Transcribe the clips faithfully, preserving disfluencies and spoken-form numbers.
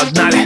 Погнали.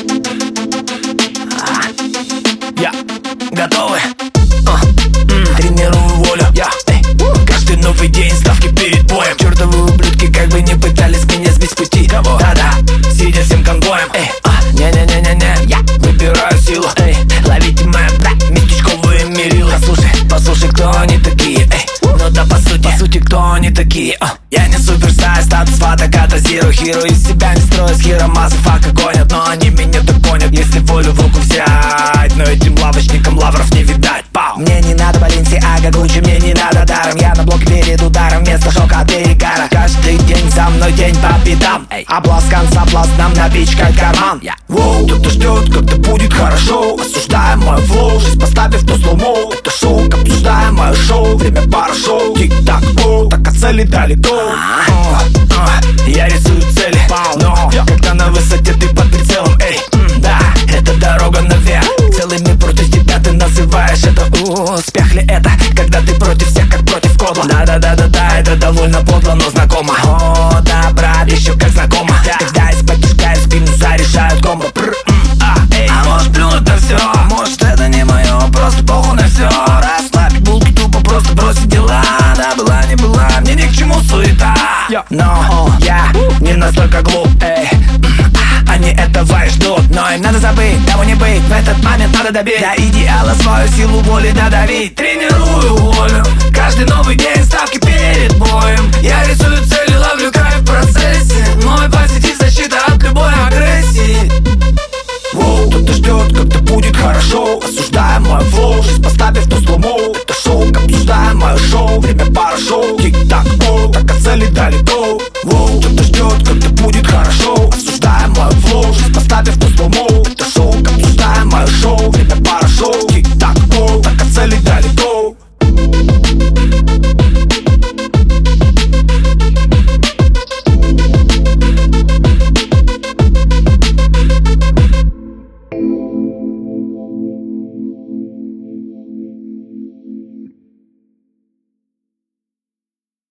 Я готовы. Тренирую волю. Я каждый новый день ставки перед боем. Чертовы ублюдки как бы не пытались меня сбить с пути. Да-да, сидя всем конвоем. Эй, а, не-не-не-не-не, я выбираю силу. Эй, ловите мои, бля, местечковые мерилы. Послушай, послушай, кто они такие. Эй, ну да по сути, по сути, кто они такие. а. Я не суперстай, статус фотоката, зиро хиро. Из себя не строю, с хиро массафака гонят. Но они меня догонят, если волю в руку взять. Но этим лавочникам лавров не видать. Пау. Мне не надо Баленсиага, Гуччи, мне не надо даром. Я на блоке перед ударом, вместо шока от перегара. Каждый день за мной день по пятам. Обласкан соблазном напичкать карман. Воу, кто-то ждет, когда будет хорошо. Осуждаем мой флоу, жизнь поставив на слоумо. Это шоу, обсуждаем мое шоу. Время пара шоу, тик-так, воу. Так от цели далеко. Я рисую цели, но когда на высоте ты под прицелом. Эй, да, это дорога наверх. Целыми против тебя ты называешь это успех ли это, когда ты против всех, как против кодла? Да-да-да-да-да, это довольно подло, но знакомо. О, да, брат, еще как знакомо. Когда из-под тяжка в спину заряжают комбо. А, эй, а может плюнуть на все, может это не мое, просто похуй на все. Расслабить булки тупо, просто бросить дела. Да, была, не была, мне ни к чему суета. Но я не настолько глуп, эй. Они этого и ждут, но им надо забыть, того не быть. В этот момент надо добить до идеала свою силу воли додавить. Тренирую волю,